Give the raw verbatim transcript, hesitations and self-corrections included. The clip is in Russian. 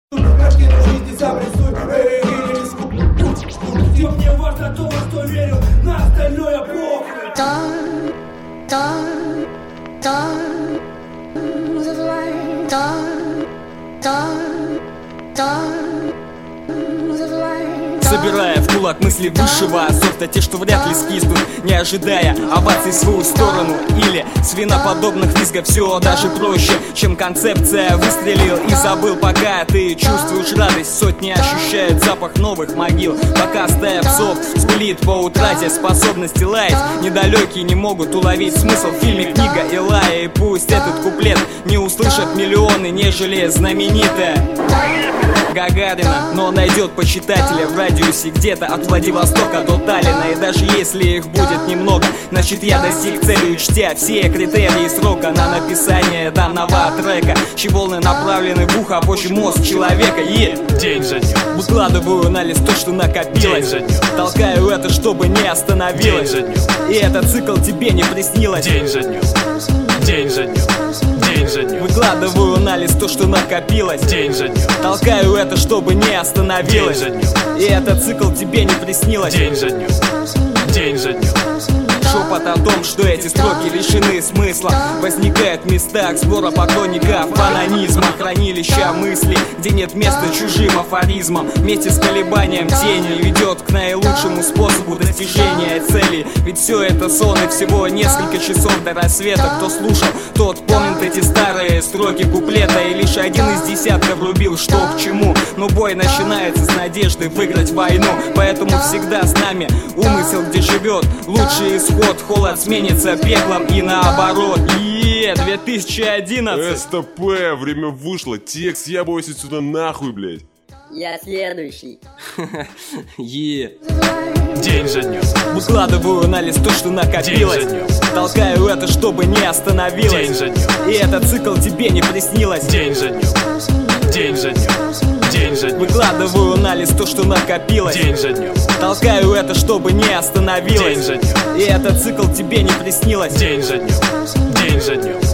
Картину жизни забрисуй, эй, или рискуй. Мне важно то, во что верю, на остальное похуй. Dawn, dawn, dawn, the light. Dawn, dawn, dawn, the light. Собирая в кулак мысли высшего софта, те, что вряд ли скиснут, не ожидая оваций в свою сторону. Или свиноподобных визгов все даже проще, чем концепция. Выстрелил и забыл, пока ты чувствуешь радость. Сотни ощущают запах новых могил, пока стая псов скулит по утрате способности лаять. Недалекие не могут уловить смысл в фильме «Книга Илая». И пусть этот куплет не услышат миллионы, нежели знаменитая Гагарина, но найдет почитателя в радиусе где-то от Владивостока до Таллина. И даже если их будет немного, значит я достиг цели, учтя все критерии срока на написание данного трека. Чьи волны направлены в ухо, а позже мозг человека. И день за днем выкладываю на лист то, что накопилось. День за днем. Толкаю это, чтобы не остановилось. День за днем. И этот цикл тебе не приснилось. День за днем. День за днем. День за днем. Выкладываю на лист то, что накопилось. День за днем. Толкаю это, чтобы не остановилось. День за днем. И этот цикл тебе не приснилось. День за днем. День за днем. Шепот о том, что эти строки лишены смысла, возникает в местах сбора поклонников анонизма. Хранилища мыслей, где нет места чужим афоризмам. Вместе с колебанием тени ведет к наилучшему способу достижения цели. Ведь все это сон, и всего несколько часов до рассвета. Кто слушал, тот помнит эти старые строки куплета. И лишь один из десятка врубил, что к чему. Но бой начинается с надежды выиграть войну. Поэтому всегда с нами умысел, где живет лучший исход. Холод сменится пеклом и наоборот. Е, две тысячи одиннадцать. СТП, время вышло. Текст, я боюсь отсюда нахуй, блядь. Я следующий. Е. День за днем. Выкладываю на лист то, что накопилось. День за днем. Толкаю это, чтобы не остановилось. День за днем. И этот цикл тебе не приснилось. День за днем. День за днем. День за днем. Выкладываю на лист то, что накопилось. День за днем. Толкаю это, чтобы не остановилось. День за днем. И этот цикл тебе не приснилось. День за днем. День за днем.